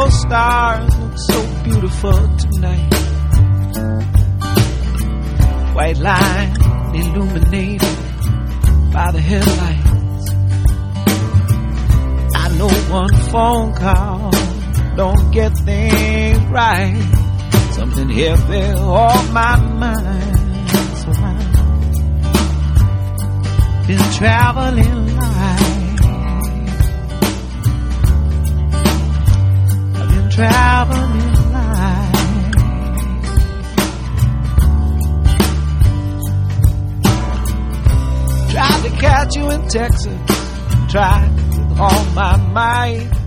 those stars look so beautiful tonight. White line illuminated by the headlights. I know one phone call don't get things right. Something heavy on my mind. So I've been traveling light. I've been traveling light. Tried to catch you in Texas. Tried with all my might.